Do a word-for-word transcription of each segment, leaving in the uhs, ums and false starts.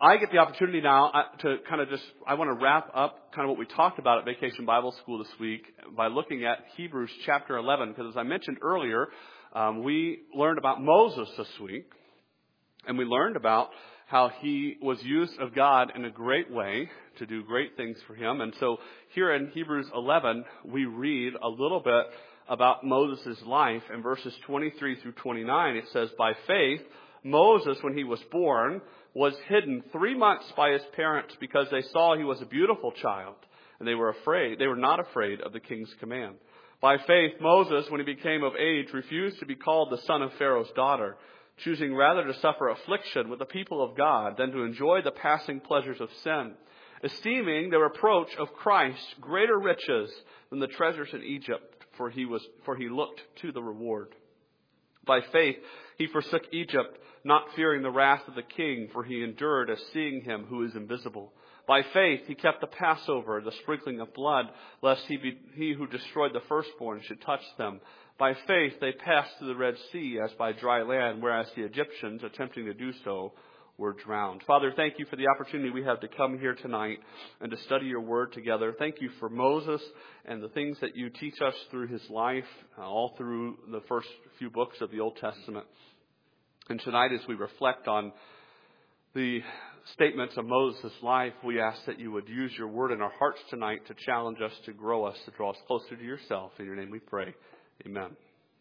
I get the opportunity now to kind of just, I want to wrap up kind of what we talked about at Vacation Bible School this week by looking at Hebrews chapter eleven. Because as I mentioned earlier, um, we learned about Moses this week. And we learned about how he was used of God in a great way to do great things for him. And so here in Hebrews eleven, we read a little bit about Moses' life. In verses twenty-three through twenty-nine, it says, "By faith, Moses, when he was born, was hidden three months by his parents because they saw he was a beautiful child, and they were afraid. They were not afraid of the king's command. By faith, Moses, when he became of age, refused to be called the son of Pharaoh's daughter, choosing rather to suffer affliction with the people of God than to enjoy the passing pleasures of sin, esteeming the reproach of Christ greater riches than the treasures in Egypt, for he was for he looked to the reward. By faith, he forsook Egypt, not fearing the wrath of the king, for he endured as seeing him who is invisible. By faith, he kept the Passover, the sprinkling of blood, lest he, be, he who destroyed the firstborn should touch them. By faith, they passed through the Red Sea as by dry land, whereas the Egyptians, attempting to do so, were drowned." Father, thank you for the opportunity we have to come here tonight and to study your word together. Thank you for Moses and the things that you teach us through his life, uh, all through the first few books of the Old Testament. And tonight, as we reflect on the statements of Moses' life, we ask that you would use your word in our hearts tonight to challenge us, to grow us, to draw us closer to yourself. In your name we pray. Amen.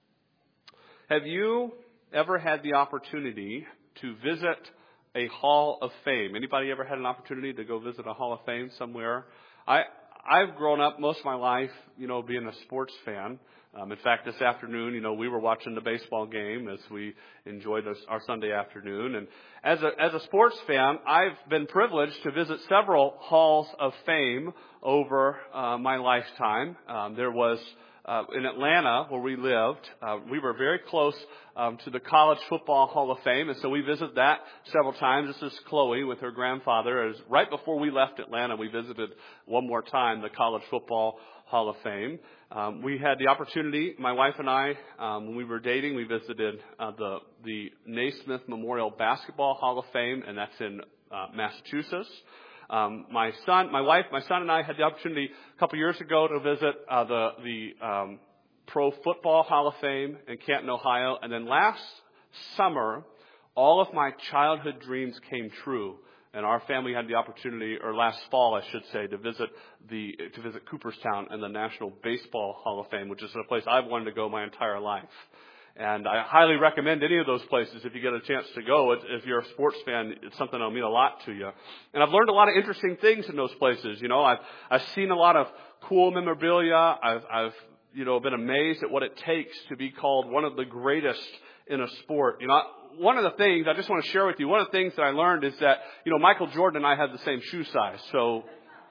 Have you ever had the opportunity to visit a Hall of Fame? Anybody ever had an opportunity to go visit a Hall of Fame somewhere? I, I've grown up most of my life, you know, being a sports fan. Um, in fact, this afternoon, you know, we were watching the baseball game as we enjoyed our, our Sunday afternoon. And as a, as a sports fan, I've been privileged to visit several Halls of Fame over uh, my lifetime. Um, there was Uh, in Atlanta, where we lived, uh, we were very close um, to the College Football Hall of Fame, and so we visited that several times. This is Chloe with her grandfather. As right before we left Atlanta, we visited one more time the College Football Hall of Fame. Um, we had the opportunity, my wife and I, um, when we were dating, we visited uh, the the Naismith Memorial Basketball Hall of Fame, and that's in uh, Massachusetts. Um, my son, my wife, my son and I had the opportunity a couple years ago to visit uh, the the um, Pro Football Hall of Fame in Canton, Ohio. And then last summer, all of my childhood dreams came true, and our family had the opportunity, or last fall, I should say, to visit the to visit Cooperstown and the National Baseball Hall of Fame, which is a place I've wanted to go my entire life. And I highly recommend any of those places if you get a chance to go. If you're a sports fan, it's something that'll mean a lot to you. And I've learned a lot of interesting things in those places. You know, I've I've seen a lot of cool memorabilia. I've I've you know been amazed at what it takes to be called one of the greatest in a sport. You know, one of the things I just want to share with you. One of the things that I learned is that you know Michael Jordan and I have the same shoe size. So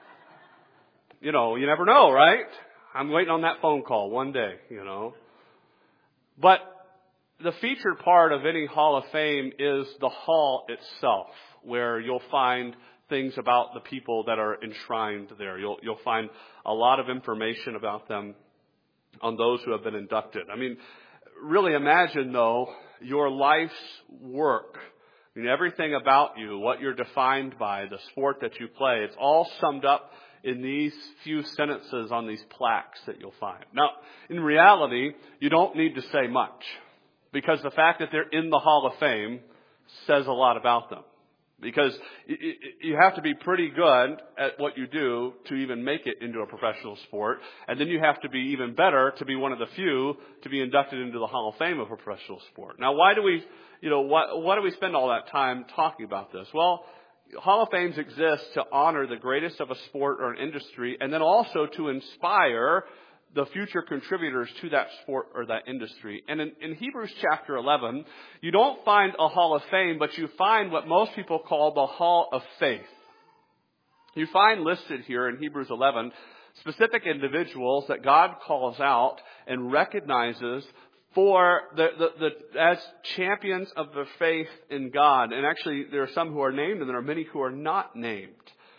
you know, you never know, right? I'm waiting on that phone call one day. You know, but the featured part of any Hall of Fame is the hall itself, where you'll find things about the people that are enshrined there. You'll you'll find a lot of information about them on those who have been inducted. I mean, really imagine, though, your life's work. I mean, everything about you, what you're defined by, the sport that you play, it's all summed up in these few sentences on these plaques that you'll find. Now, in reality, you don't need to say much, because the fact that they're in the Hall of Fame says a lot about them. Because you have to be pretty good at what you do to even make it into a professional sport. And then you have to be even better to be one of the few to be inducted into the Hall of Fame of a professional sport. Now, why do we, you know, why, why do we spend all that time talking about this? Well, Hall of Fames exist to honor the greatest of a sport or an industry, and then also to inspire the future contributors to that sport or that industry. And in, in Hebrews chapter eleven, you don't find a Hall of Fame, but you find what most people call the Hall of Faith. You find listed here in Hebrews eleven specific individuals that God calls out and recognizes for the, the, the as champions of the faith in God. And actually, there are some who are named, and there are many who are not named.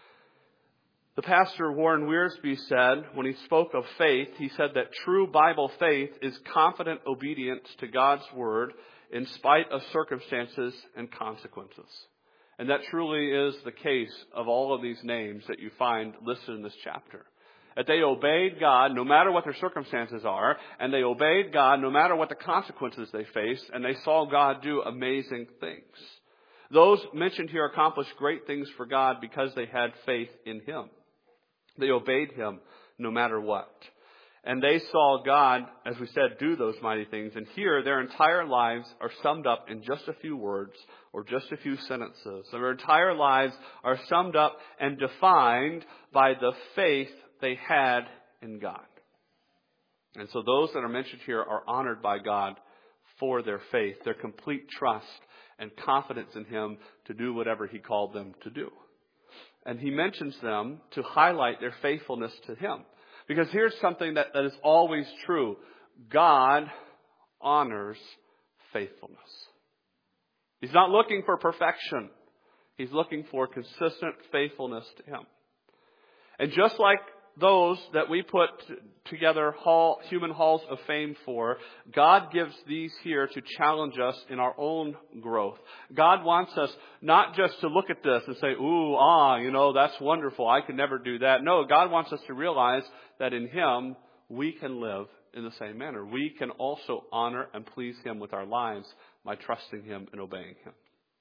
The pastor Warren Wiersbe said, when he spoke of faith, he said that true Bible faith is confident obedience to God's word in spite of circumstances and consequences. And that truly is the case of all of these names that you find listed in this chapter. That they obeyed God no matter what their circumstances are, and they obeyed God no matter what the consequences they faced, and they saw God do amazing things. Those mentioned here accomplished great things for God because they had faith in Him. They obeyed Him no matter what. And they saw God, as we said, do those mighty things. And here, their entire lives are summed up in just a few words or just a few sentences. Their entire lives are summed up and defined by the faith they had in God. And so those that are mentioned here are honored by God for their faith, their complete trust and confidence in Him to do whatever He called them to do. And He mentions them to highlight their faithfulness to Him. Because here's something that, that is always true. God honors faithfulness. He's not looking for perfection. He's looking for consistent faithfulness to Him. And just like those that we put together hall, human halls of fame for, God gives these here to challenge us in our own growth. God wants us not just to look at this and say, ooh, ah, you know, that's wonderful. I could never do that. No, God wants us to realize that in Him, we can live in the same manner. We can also honor and please Him with our lives by trusting Him and obeying Him.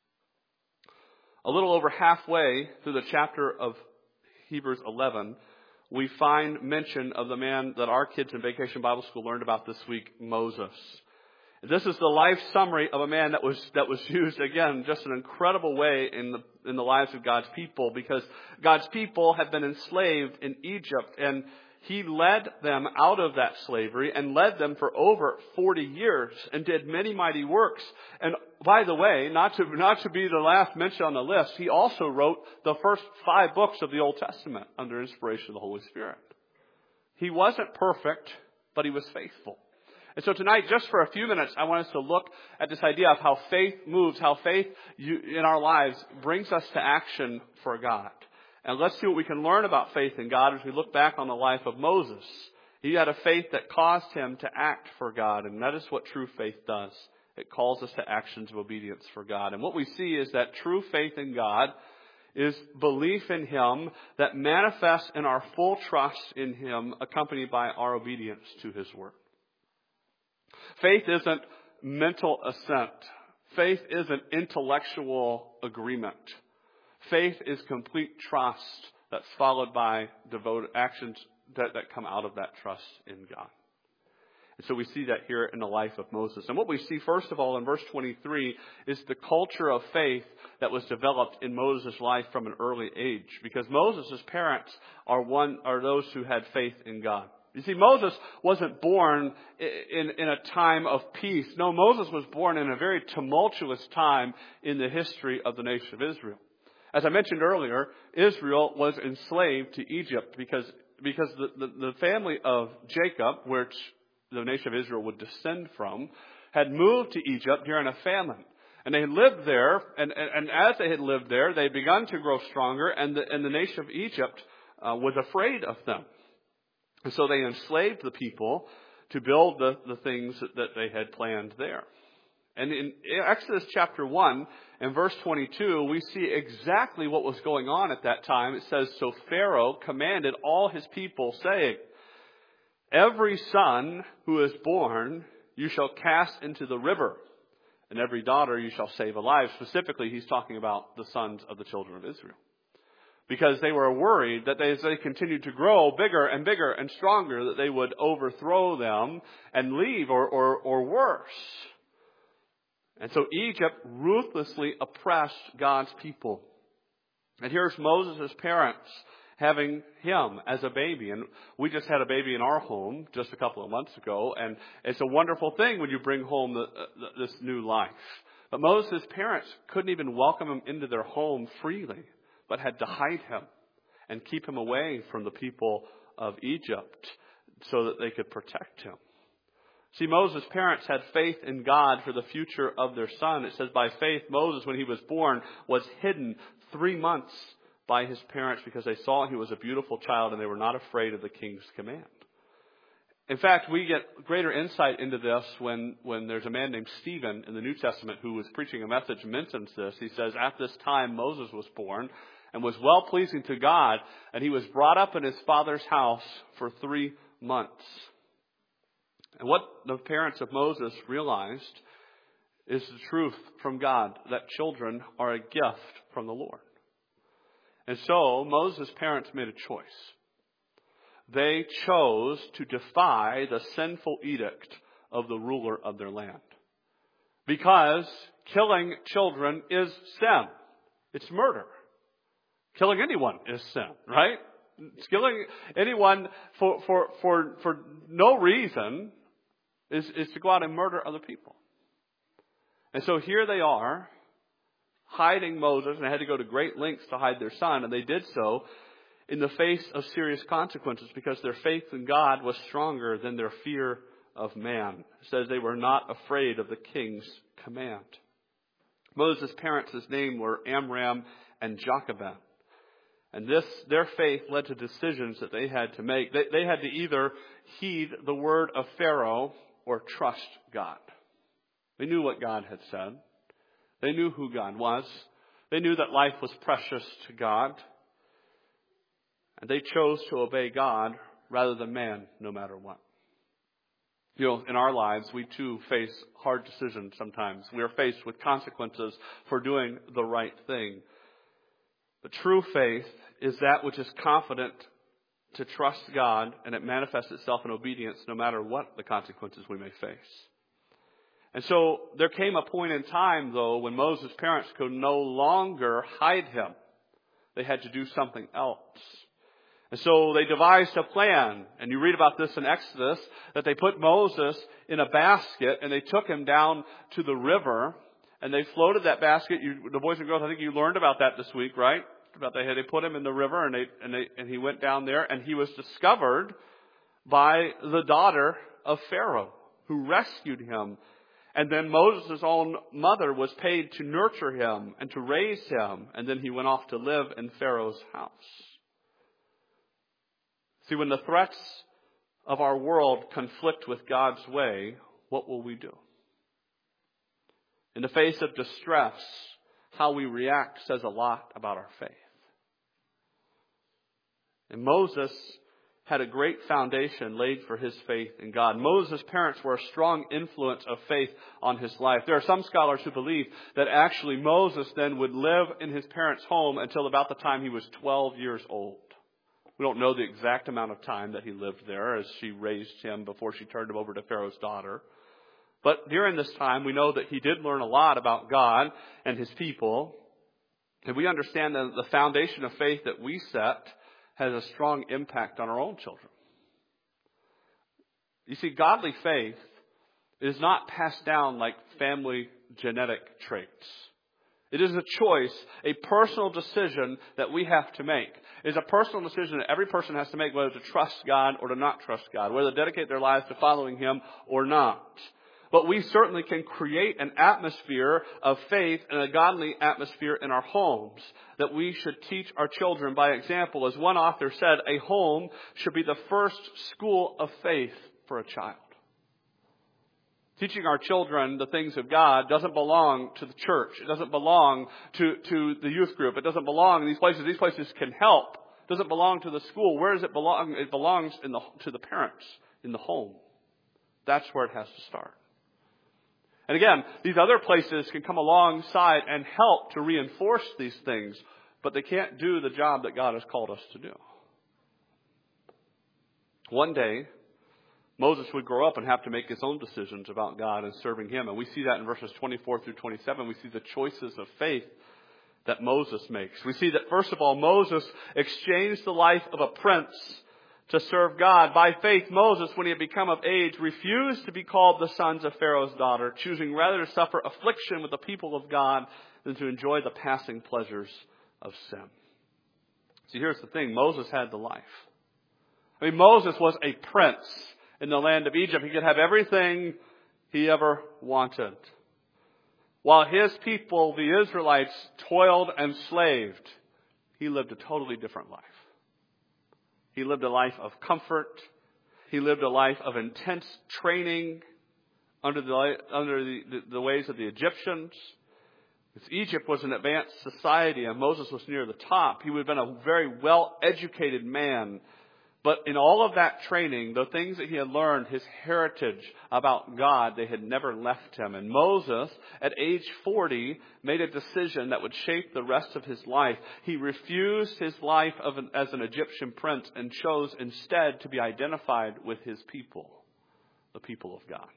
A little over halfway through the chapter of Hebrews eleven, we find mention of the man that our kids in Vacation Bible School learned about this week, Moses. This is the life summary of a man that was that was used, again, just an incredible way in the in the lives of God's people, because God's people had been enslaved in Egypt, and He led them out of that slavery and led them for over forty years and did many mighty works. And by the way, not to, not to be the last mention on the list, He also wrote the first five books of the Old Testament under inspiration of the Holy Spirit. He wasn't perfect, but He was faithful. And so tonight, just for a few minutes, I want us to look at this idea of how faith moves, how faith in our lives brings us to action for God. And let's see what we can learn about faith in God as we look back on the life of Moses. He had a faith that caused him to act for God, and that is what true faith does. It calls us to actions of obedience for God. And what we see is that true faith in God is belief in Him that manifests in our full trust in Him, accompanied by our obedience to His word. Faith isn't mental assent. Faith isn't intellectual agreement. Faith is complete trust that's followed by devoted actions that, that come out of that trust in God. And so we see that here in the life of Moses. And what we see, first of all, in verse twenty-three is the culture of faith that was developed in Moses' life from an early age. Because Moses' parents are one are those who had faith in God. You see, Moses wasn't born in, in a time of peace. No, Moses was born in a very tumultuous time in the history of the nation of Israel. As I mentioned earlier, Israel was enslaved to Egypt because, because the, the, the family of Jacob, which the nation of Israel would descend from, had moved to Egypt during a famine. And they had lived there, and, and, and as they had lived there, they had begun to grow stronger, and the, and the nation of Egypt uh, was afraid of them. And so they enslaved the people to build the, the things that, that they had planned there. And in Exodus chapter one and verse twenty-two, we see exactly what was going on at that time. It says, "So Pharaoh commanded all his people, saying, 'Every son who is born you shall cast into the river, and every daughter you shall save alive.'" Specifically, he's talking about the sons of the children of Israel. Because they were worried that they, as they continued to grow bigger and bigger and stronger, that they would overthrow them and leave, or, or, or worse. And so Egypt ruthlessly oppressed God's people. And here's Moses' parents having him as a baby. And we just had a baby in our home just a couple of months ago. And it's a wonderful thing when you bring home the, the, this new life. But Moses' parents couldn't even welcome him into their home freely, but had to hide him and keep him away from the people of Egypt so that they could protect him. See, Moses' parents had faith in God for the future of their son. It says by faith, Moses, when he was born, was hidden three months by his parents because they saw he was a beautiful child and they were not afraid of the king's command. In fact, we get greater insight into this when, when there's a man named Stephen in the New Testament who was preaching a message mentions this. He says, at this time Moses was born and was well-pleasing to God, and he was brought up in his father's house for three months. And what the parents of Moses realized is the truth from God, that children are a gift from the Lord. And so Moses' parents made a choice. They chose to defy the sinful edict of the ruler of their land. Because killing children is sin. It's murder. Killing anyone is sin, right? Killing anyone for, for, for, for no reason is, is to go out and murder other people. And so here they are, hiding Moses, and they had to go to great lengths to hide their son, and they did so in the face of serious consequences because their faith in God was stronger than their fear of man. It says they were not afraid of the king's command. Moses' parents' names were Amram and Jochebed. And this, their faith led to decisions that they had to make. They, they had to either heed the word of Pharaoh or trust God. They knew what God had said. They knew who God was. They knew that life was precious to God. And they chose to obey God rather than man, no matter what. You know, in our lives, we too face hard decisions sometimes. We are faced with consequences for doing the right thing. But true faith is that which is confident to trust God, and it manifests itself in obedience no matter what the consequences we may face. And so there came a point in time, though, when Moses' parents could no longer hide him. They had to do something else. And so they devised a plan, and you read about this in Exodus, that they put Moses in a basket, and they took him down to the river, and they floated that basket. You, the boys and girls, I think you learned about that this week, right? About they had they put him in the river, and they and they and he went down there, and he was discovered by the daughter of Pharaoh, who rescued him. And then Moses' own mother was paid to nurture him and to raise him, and then he went off to live in Pharaoh's house. See, when the threats of our world conflict with God's way, what will we do? In the face of distress, how we react says a lot about our faith. And Moses had a great foundation laid for his faith in God. Moses' parents were a strong influence of faith on his life. There are some scholars who believe that actually Moses then would live in his parents' home until about the time he was twelve years old. We don't know the exact amount of time that he lived there as she raised him before she turned him over to Pharaoh's daughter. But during this time, we know that he did learn a lot about God and his people. And we understand that the foundation of faith that we set has a strong impact on our own children. You see, godly faith is not passed down like family genetic traits. It is a choice, a personal decision that we have to make. It is a personal decision that every person has to make, whether to trust God or to not trust God, whether to dedicate their lives to following Him or not. But we certainly can create an atmosphere of faith and a godly atmosphere in our homes that we should teach our children by example. As one author said, a home should be the first school of faith for a child. Teaching our children the things of God doesn't belong to the church. It doesn't belong to, to the youth group. It doesn't belong in these places. These places can help. It doesn't belong to the school. Where does it belong? It belongs in the, to the parents, in the home. That's where it has to start. And again, these other places can come alongside and help to reinforce these things, but they can't do the job that God has called us to do. One day, Moses would grow up and have to make his own decisions about God and serving Him. And we see that in verses twenty-four through twenty-seven. We see the choices of faith that Moses makes. We see that, first of all, Moses exchanged the life of a prince to serve God. By faith, Moses, when he had become of age, refused to be called the sons of Pharaoh's daughter, choosing rather to suffer affliction with the people of God than to enjoy the passing pleasures of sin. See, here's the thing. Moses had the life. I mean, Moses was a prince in the land of Egypt. He could have everything he ever wanted. While his people, the Israelites, toiled and slaved, he lived a totally different life. He lived a life of comfort. He lived a life of intense training under the under the, the, the ways of the Egyptians. Egypt was an advanced society, and Moses was near the top. He would have been a very well-educated man. But in all of that training, the things that he had learned, his heritage about God, they had never left him. And Moses, at age forty, made a decision that would shape the rest of his life. He refused his life of an, as an Egyptian prince and chose instead to be identified with his people, the people of God.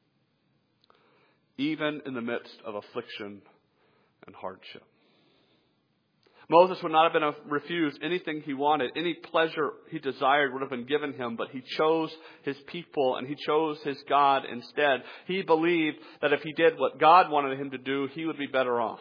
Even in the midst of affliction and hardship. Moses would not have been refused anything he wanted. Any pleasure he desired would have been given him, but he chose his people and he chose his God instead. He believed that if he did what God wanted him to do, he would be better off.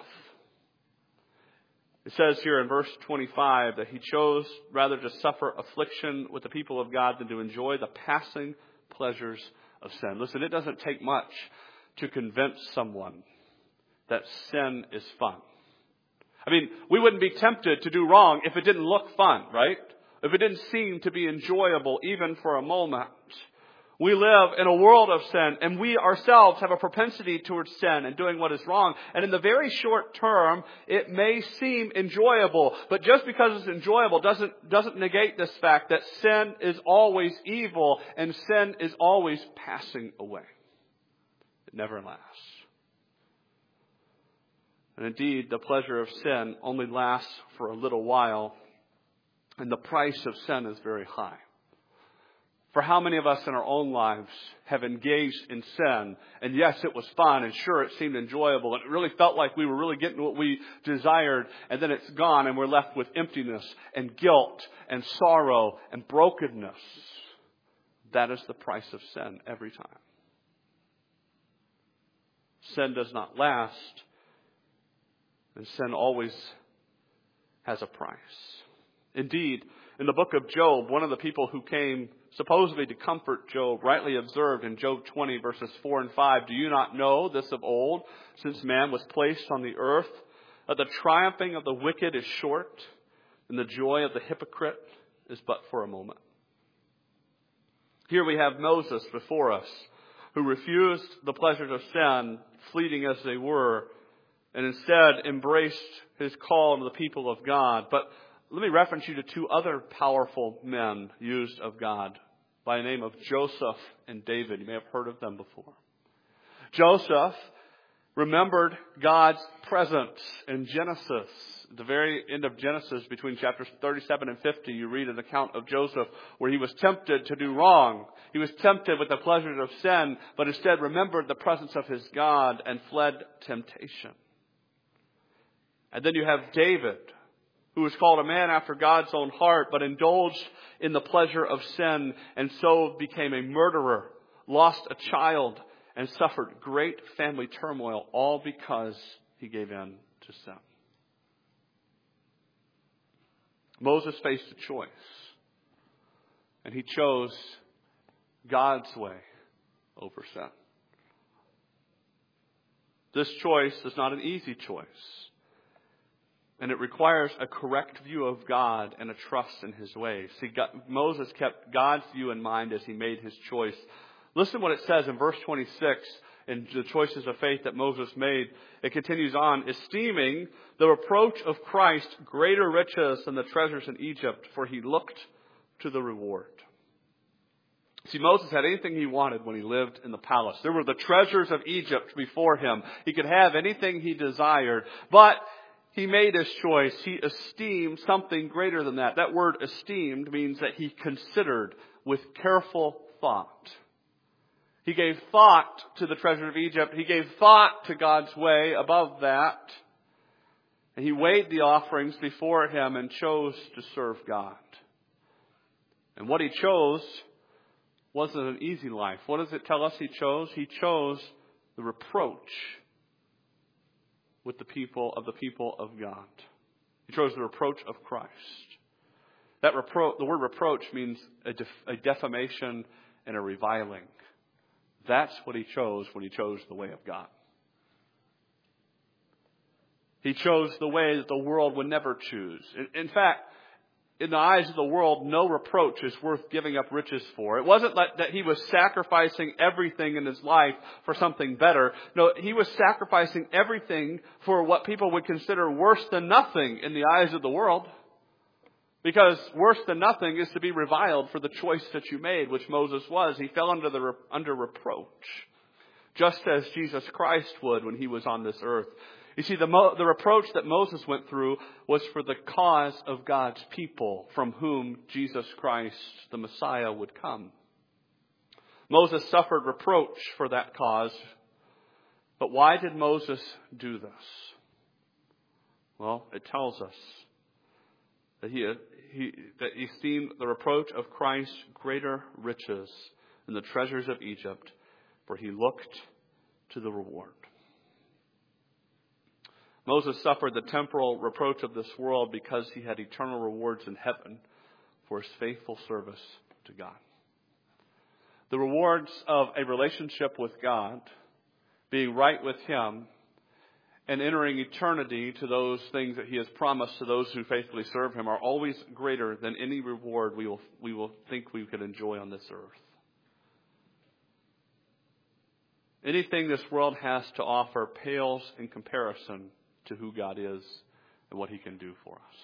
It says here in verse twenty-five that he chose rather to suffer affliction with the people of God than to enjoy the passing pleasures of sin. Listen, it doesn't take much to convince someone that sin is fun. I mean, we wouldn't be tempted to do wrong if it didn't look fun, right? If it didn't seem to be enjoyable even for a moment. We live in a world of sin, and we ourselves have a propensity towards sin and doing what is wrong. And in the very short term, it may seem enjoyable, but just because it's enjoyable doesn't, doesn't negate this fact that sin is always evil and sin is always passing away. It never lasts. And indeed, the pleasure of sin only lasts for a little while, and the price of sin is very high. For how many of us in our own lives have engaged in sin, and yes, it was fun, and sure, it seemed enjoyable, and it really felt like we were really getting what we desired, and then it's gone, and we're left with emptiness, and guilt, and sorrow, and brokenness. That is the price of sin every time. Sin does not last. And sin always has a price. Indeed, in the book of Job, one of the people who came supposedly to comfort Job rightly observed in Job twenty verses four and five, "Do you not know this of old, since man was placed on the earth, that the triumphing of the wicked is short, and the joy of the hypocrite is but for a moment?" Here we have Moses before us, who refused the pleasures of sin, fleeting as they were, and instead embraced his call to the people of God. But let me reference you to two other powerful men used of God by the name of Joseph and David. You may have heard of them before. Joseph remembered God's presence in Genesis. At the very end of Genesis, between chapters thirty-seven and fifty, you read an account of Joseph where he was tempted to do wrong. He was tempted with the pleasures of sin, but instead remembered the presence of his God and fled temptation. And then you have David, who was called a man after God's own heart, but indulged in the pleasure of sin and so became a murderer, lost a child, and suffered great family turmoil, all because he gave in to sin. Moses faced a choice, and he chose God's way over sin. This choice is not an easy choice. And it requires a correct view of God and a trust in his ways. See, God, Moses kept God's view in mind as he made his choice. Listen what it says in verse twenty-six in the choices of faith that Moses made. It continues on, "Esteeming the reproach of Christ greater riches than the treasures in Egypt, for he looked to the reward." See, Moses had anything he wanted when he lived in the palace. There were the treasures of Egypt before him. He could have anything he desired, but he made his choice. He esteemed something greater than that. That word esteemed means that he considered with careful thought. He gave thought to the treasure of Egypt. He gave thought to God's way above that. And he weighed the offerings before him and chose to serve God. And what he chose wasn't an easy life. What does it tell us he chose? He chose the reproach with the people of the people of God. He chose the reproach of Christ. That repro- the word reproach means a, def- a defamation and a reviling. That's what he chose when he chose the way of God. He chose the way that the world would never choose. In, in fact, in the eyes of the world, no reproach is worth giving up riches for. It wasn't like that he was sacrificing everything in his life for something better. No, he was sacrificing everything for what people would consider worse than nothing in the eyes of the world. Because worse than nothing is to be reviled for the choice that you made, which Moses was. He fell under the under reproach, just as Jesus Christ would when he was on this earth. You see, the, mo- the reproach that Moses went through was for the cause of God's people, from whom Jesus Christ, the Messiah, would come. Moses suffered reproach for that cause. But why did Moses do this? Well, it tells us that he, he, that he esteemed the reproach of Christ greater riches than the treasures of Egypt, for he looked to the reward. Moses suffered the temporal reproach of this world because he had eternal rewards in heaven for his faithful service to God. The rewards of a relationship with God, being right with Him, and entering eternity to those things that He has promised to those who faithfully serve Him are always greater than any reward we will, we will think we could enjoy on this earth. Anything this world has to offer pales in comparison to who God is and what He can do for us.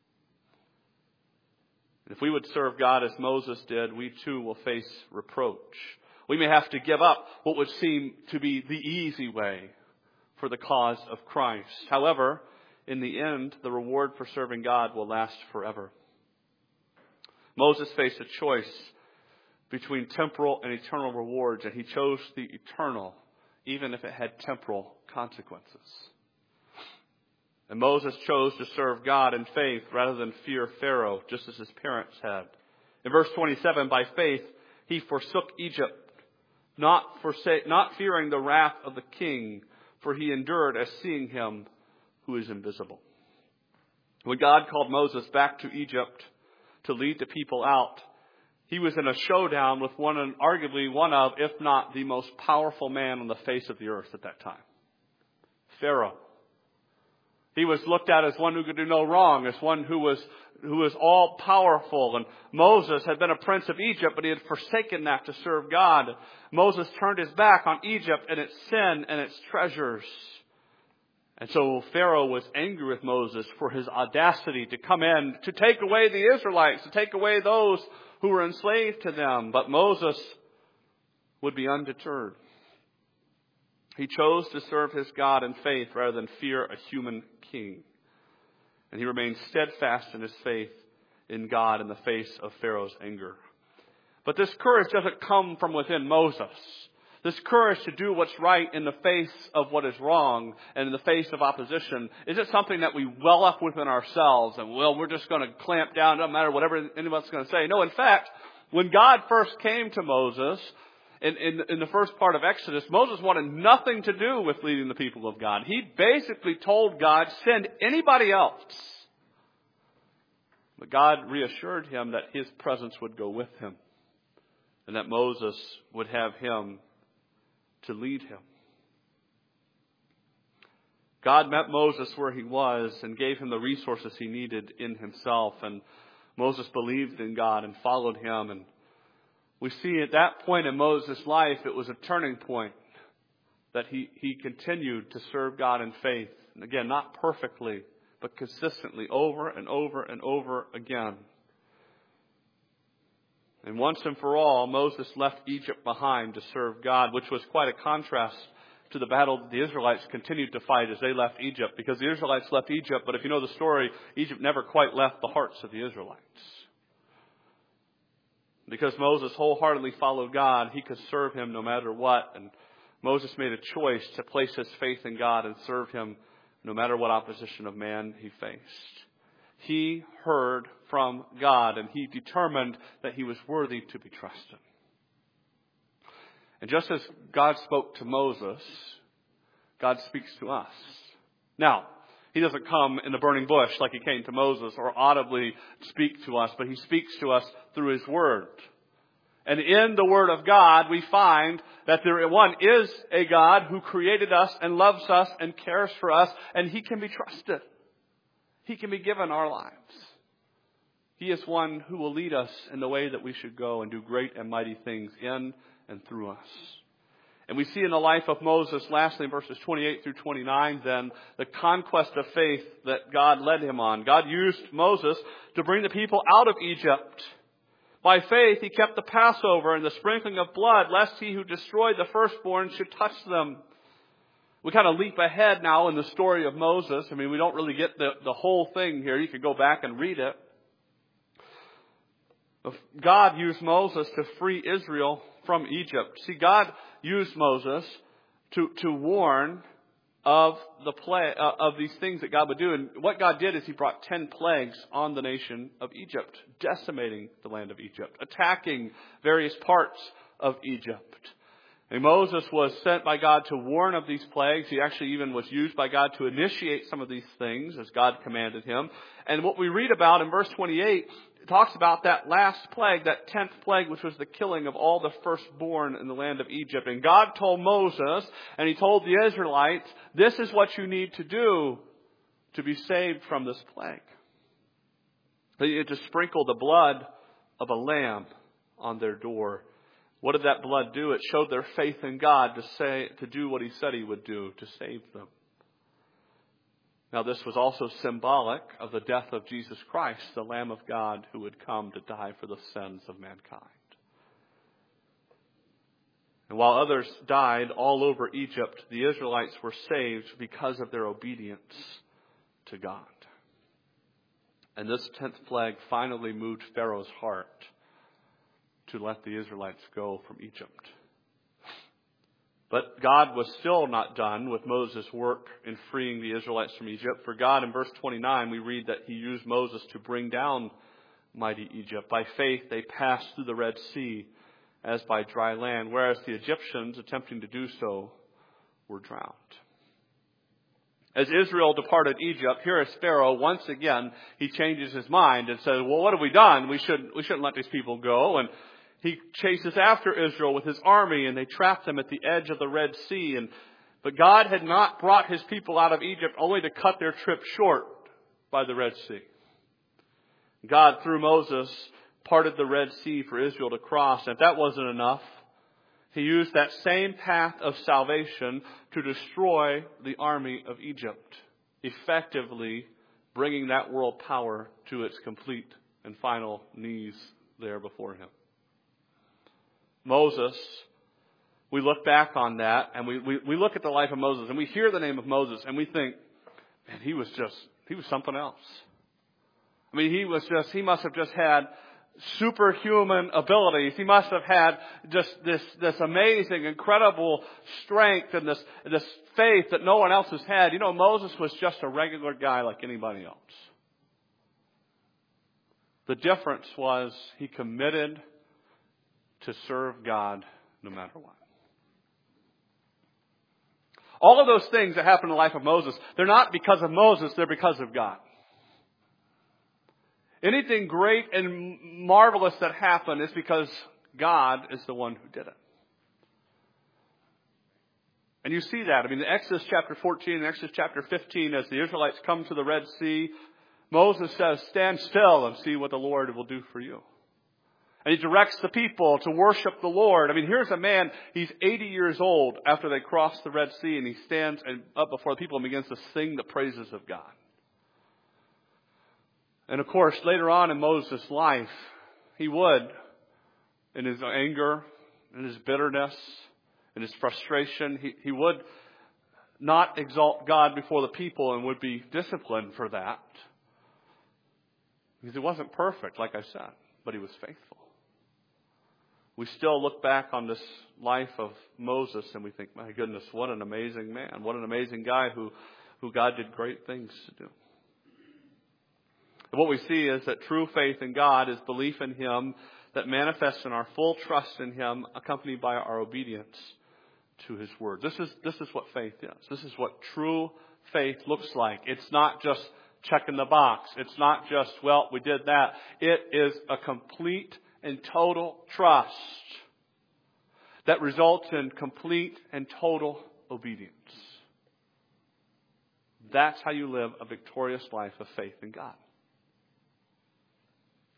And if we would serve God as Moses did, we too will face reproach. We may have to give up what would seem to be the easy way for the cause of Christ. However, in the end, the reward for serving God will last forever. Moses faced a choice between temporal and eternal rewards, and he chose the eternal, even if it had temporal consequences. And Moses chose to serve God in faith rather than fear Pharaoh, just as his parents had. In verse twenty-seven, by faith he forsook Egypt, not forsake, not fearing the wrath of the king, for he endured as seeing him who is invisible. When God called Moses back to Egypt to lead the people out, he was in a showdown with one and arguably one of, if not the most powerful man on the face of the earth at that time, Pharaoh. He was looked at as one who could do no wrong, as one who was who was all powerful. And Moses had been a prince of Egypt, but he had forsaken that to serve God. Moses turned his back on Egypt and its sin and its treasures. And so Pharaoh was angry with Moses for his audacity to come in, to take away the Israelites, to take away those who were enslaved to them. But Moses would be undeterred. He chose to serve his God in faith rather than fear a human king. And he remained steadfast in his faith in God in the face of Pharaoh's anger. But this courage doesn't come from within Moses. This courage to do what's right in the face of what is wrong and in the face of opposition isn't something that we well up within ourselves and, well, we're just going to clamp down, no matter whatever anyone's going to say. No, in fact, when God first came to Moses, In, in, in the first part of Exodus, Moses wanted nothing to do with leading the people of God. He basically told God, send anybody else. But God reassured him that His presence would go with him and that Moses would have him to lead him. God met Moses where he was and gave him the resources he needed in himself. And Moses believed in God and followed Him. And we see at that point in Moses' life, it was a turning point that he, he continued to serve God in faith. And again, not perfectly, but consistently over and over and over again. And once and for all, Moses left Egypt behind to serve God, which was quite a contrast to the battle that the Israelites continued to fight as they left Egypt. Because the Israelites left Egypt, but if you know the story, Egypt never quite left the hearts of the Israelites. Because Moses wholeheartedly followed God, he could serve Him no matter what. And Moses made a choice to place his faith in God and serve Him no matter what opposition of man he faced. He heard from God and he determined that he was worthy to be trusted. And just as God spoke to Moses, God speaks to us. Now, He doesn't come in the burning bush like He came to Moses or audibly speak to us, but He speaks to us through His Word. And in the Word of God, we find that there, one, is a God who created us and loves us and cares for us, and He can be trusted. He can be given our lives. He is one who will lead us in the way that we should go and do great and mighty things in and through us. And we see in the life of Moses, lastly in verses twenty-eight through twenty-nine, then, the conquest of faith that God led him on. God used Moses to bring the people out of Egypt. By faith, he kept the Passover and the sprinkling of blood, lest he who destroyed the firstborn should touch them. We kind of leap ahead now in the story of Moses. I mean, we don't really get the, the whole thing here. You could go back and read it. God used Moses to free Israel from Egypt. See, God used Moses to, to warn of the plague, uh, of these things that God would do. And what God did is he brought ten plagues on the nation of Egypt, decimating the land of Egypt, attacking various parts of Egypt. And Moses was sent by God to warn of these plagues. He actually even was used by God to initiate some of these things as God commanded him. And what we read about in verse twenty-eight talks about that last plague, that tenth plague, which was the killing of all the firstborn in the land of Egypt. And God told Moses, and he told the Israelites, this is what you need to do to be saved from this plague. They needed to sprinkle the blood of a lamb on their door. What did that blood do? It showed their faith in God to say, to do what he said he would do, to save them. Now, this was also symbolic of the death of Jesus Christ, the Lamb of God who would come to die for the sins of mankind. And while others died all over Egypt, the Israelites were saved because of their obedience to God. And this tenth plague finally moved Pharaoh's heart to let the Israelites go from Egypt. But God was still not done with Moses' work in freeing the Israelites from Egypt. For God, in verse twenty-nine, we read that he used Moses to bring down mighty Egypt. By faith, they passed through the Red Sea as by dry land, whereas the Egyptians, attempting to do so, were drowned. As Israel departed Egypt, here is Pharaoh. Once again, he changes his mind and says, well, what have we done? We shouldn't, we shouldn't let these people go. And he chases after Israel with his army, and they trap them at the edge of the Red Sea. And but God had not brought his people out of Egypt only to cut their trip short by the Red Sea. God, through Moses, parted the Red Sea for Israel to cross. And if that wasn't enough, he used that same path of salvation to destroy the army of Egypt, effectively bringing that world power to its complete and final knees there before him. Moses, we look back on that and we, we, we look at the life of Moses and we hear the name of Moses and we think, man, he was just, he was something else. I mean, he was just, he must have just had superhuman abilities. He must have had just this, this amazing, incredible strength and this, this faith that no one else has had. You know, Moses was just a regular guy like anybody else. The difference was he committed to serve God no matter what. All of those things that happened in the life of Moses, they're not because of Moses, they're because of God. Anything great and marvelous that happened is because God is the one who did it. And you see that. I mean, in Exodus chapter fourteen and Exodus chapter fifteen, as the Israelites come to the Red Sea, Moses says, stand still and see what the Lord will do for you. And he directs the people to worship the Lord. I mean, here's a man, he's eighty years old after they cross the Red Sea, and he stands up before the people and begins to sing the praises of God. And of course, later on in Moses' life, he would, in his anger, in his bitterness, in his frustration, he, he would not exalt God before the people and would be disciplined for that. Because he wasn't perfect, like I said, but he was faithful. We still look back on this life of Moses and we think, my goodness, what an amazing man. What an amazing guy who, who God did great things to do. And what we see is that true faith in God is belief in him that manifests in our full trust in him, accompanied by our obedience to his word. This is, this is what faith is. This is what true faith looks like. It's not just checking the box. It's not just, well, we did that. It is a complete and total trust that results in complete and total obedience. That's how you live a victorious life of faith in God.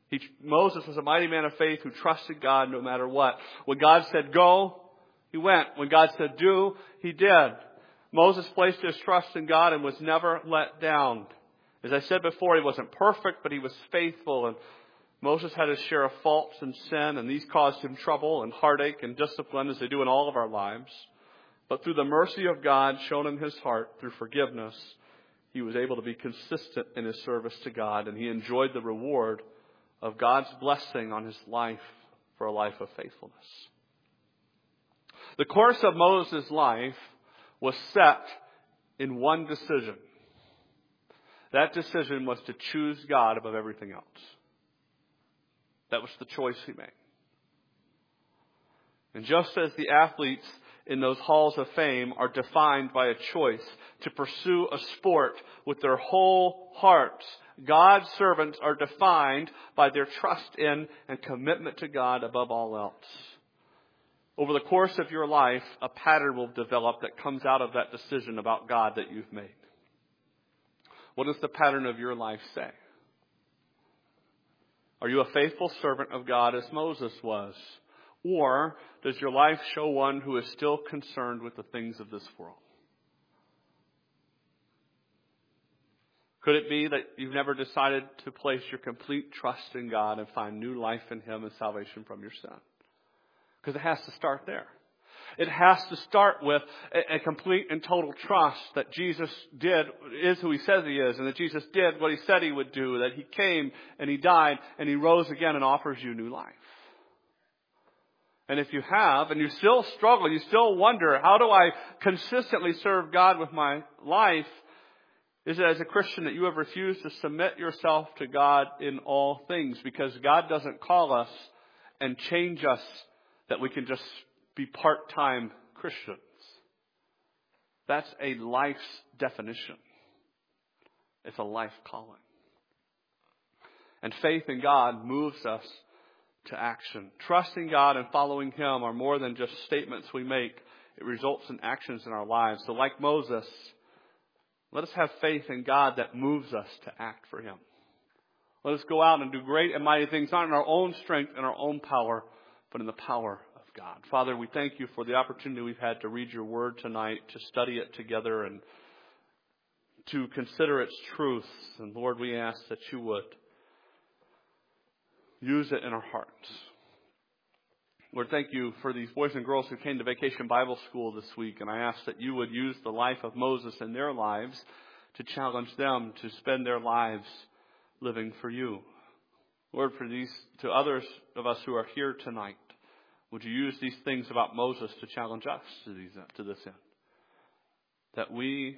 He, Moses was a mighty man of faith who trusted God no matter what. When God said go, he went. When God said do, he did. Moses placed his trust in God and was never let down. As I said before, he wasn't perfect, but he was faithful. And Moses had his share of faults and sin, and these caused him trouble and heartache and discipline, as they do in all of our lives. But through the mercy of God shown in his heart through forgiveness, he was able to be consistent in his service to God, and he enjoyed the reward of God's blessing on his life for a life of faithfulness. The course of Moses' life was set in one decision. That decision was to choose God above everything else. That was the choice he made. And just as the athletes in those halls of fame are defined by a choice to pursue a sport with their whole hearts, God's servants are defined by their trust in and commitment to God above all else. Over the course of your life, a pattern will develop that comes out of that decision about God that you've made. What does the pattern of your life say? Are you a faithful servant of God as Moses was? Or does your life show one who is still concerned with the things of this world? Could it be that you've never decided to place your complete trust in God and find new life in Him and salvation from your sin? Because it has to start there. It has to start with a, a complete and total trust that Jesus did, is who He says He is, and that Jesus did what He said He would do, that He came and He died and He rose again and offers you new life. And if you have, and you still struggle, you still wonder, how do I consistently serve God with my life? Is it as a Christian that you have refused to submit yourself to God in all things? Because God doesn't call us and change us that we can just be part-time Christians. That's a life's definition. It's a life calling. And faith in God moves us to action. Trusting God and following Him are more than just statements we make. It results in actions in our lives. So like Moses, let us have faith in God that moves us to act for Him. Let us go out and do great and mighty things, not in our own strength and our own power, but in the power of God. Father, we thank You for the opportunity we've had to read Your Word tonight, to study it together, and to consider its truths. And Lord, we ask that You would use it in our hearts. Lord, thank You for these boys and girls who came to Vacation Bible School this week. And I ask that You would use the life of Moses in their lives to challenge them to spend their lives living for You. Lord, for these, to others of us who are here tonight, would You use these things about Moses to challenge us to, these, to this end? That we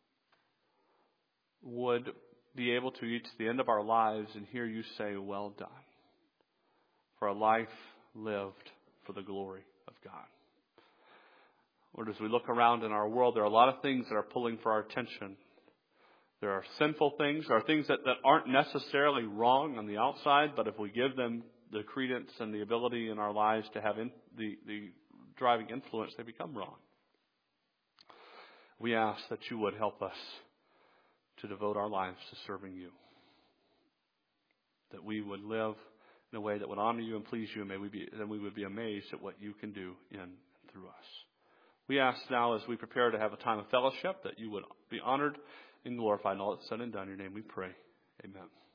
would be able to reach the end of our lives and hear You say, well done, for a life lived for the glory of God. Lord, as we look around in our world, there are a lot of things that are pulling for our attention. There are sinful things. There are things that, that aren't necessarily wrong on the outside, but if we give them the credence and the ability in our lives to have in, the, the driving influence, they become wrong. We ask that You would help us to devote our lives to serving You. That we would live in a way that would honor You and please You, and may we be, then we would be amazed at what You can do in and through us. We ask now, as we prepare to have a time of fellowship, that You would be honored and glorified. And all that's said and done, in Your name we pray. Amen.